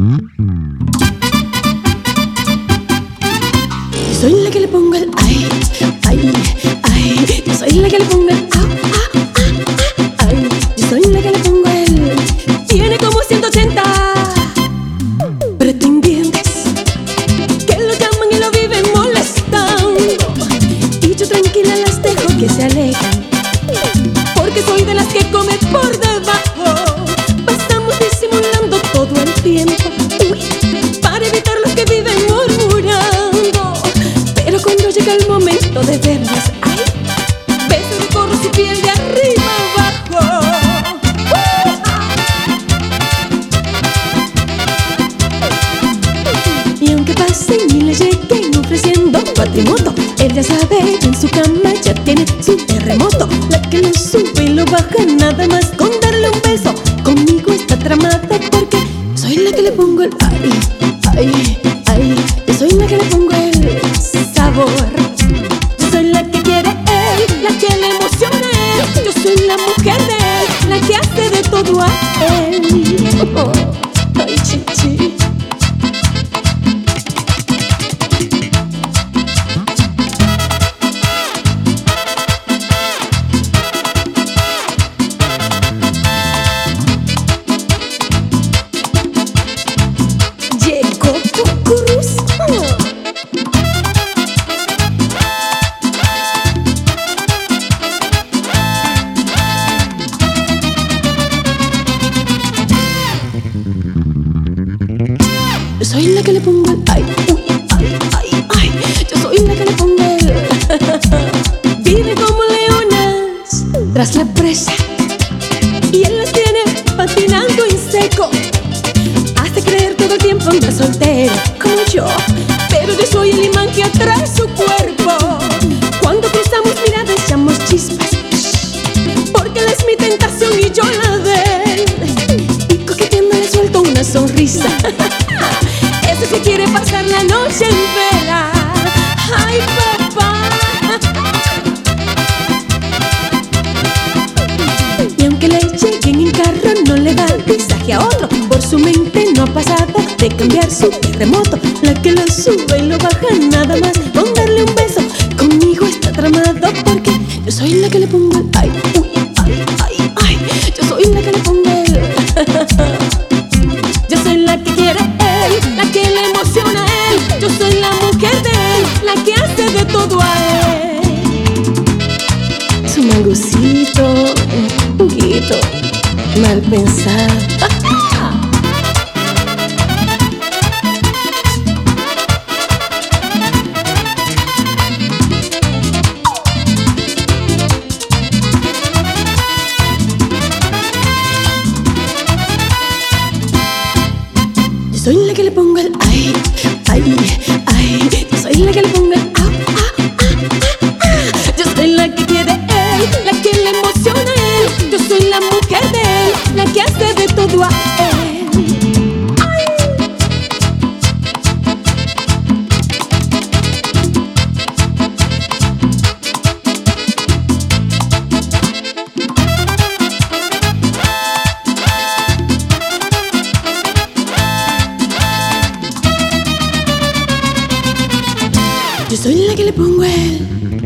Soy la que le pongo el ay, ay, ay. Yo soy la que le pongo el ah, ah, ah, ay. Yo soy la que le pongo el. Tiene como 180 pretendientes que lo llaman y lo viven molestando. Y yo tranquila las dejo que se alejen, porque soy de las que come por debajo. Pasamos disimulando todo el tiempo, uy, para evitar los que viven murmurando. Pero cuando llega el momento de vernos, ay, beso recorro su piel de arriba abajo. Y aunque pasen y le lleguen ofreciendo patrimonio, él ya sabe que en su cama ya tiene su terremoto. La que lo sube y lo baja nada más con darle un beso. Conmigo está tramada porque soy la que le pongo el ay, ay, ay. Yo soy la que le pongo el sabor. Yo soy la que quiere él, la que le emociona él. Yo soy la mujer de él, la que hace de todo a él. Oh, ay, chichi. Llegó Cucuruz. Yo soy la que le pongo el ay, uy, ay, ay, ay. Yo soy la que le pongo el. Vive como leonas tras la presa y él las tiene patinando en seco. Hace creer todo el tiempo anda soltero como yo, pero yo soy el imán que atrae su cuerpo. Cuando cruzamos miradas echamos chispas, porque él es mi tentación y yo la de él. Y coqueteando le suelto una sonrisa. Ese que quiere pasar la noche en vela. Ay, papá. Y aunque le lleguen en carro, no le da el mensaje a otro. Por su mente no ha pasado de cambiar su terremoto. La que lo sube y lo baja nada más con darle un beso. Conmigo está tramado porque yo soy la que le pongo el ay, uy, ay, ay, ay. Yo soy la que le pongo el. Yo soy la que quiere él, la que le emociona a él. Yo soy la mujer de él, la que hace de todo a él. Su mangucito, un poquito mal pensado. Yo soy la que le pongo el ay, ay, ay. Yo soy la que le pongo el ah, ah, ah, ah, ah. Yo soy la que quiere él, la que le emociona a él. Yo soy la mujer de él, la que hace de todo a él. Ay. Yo soy la que le pongo el.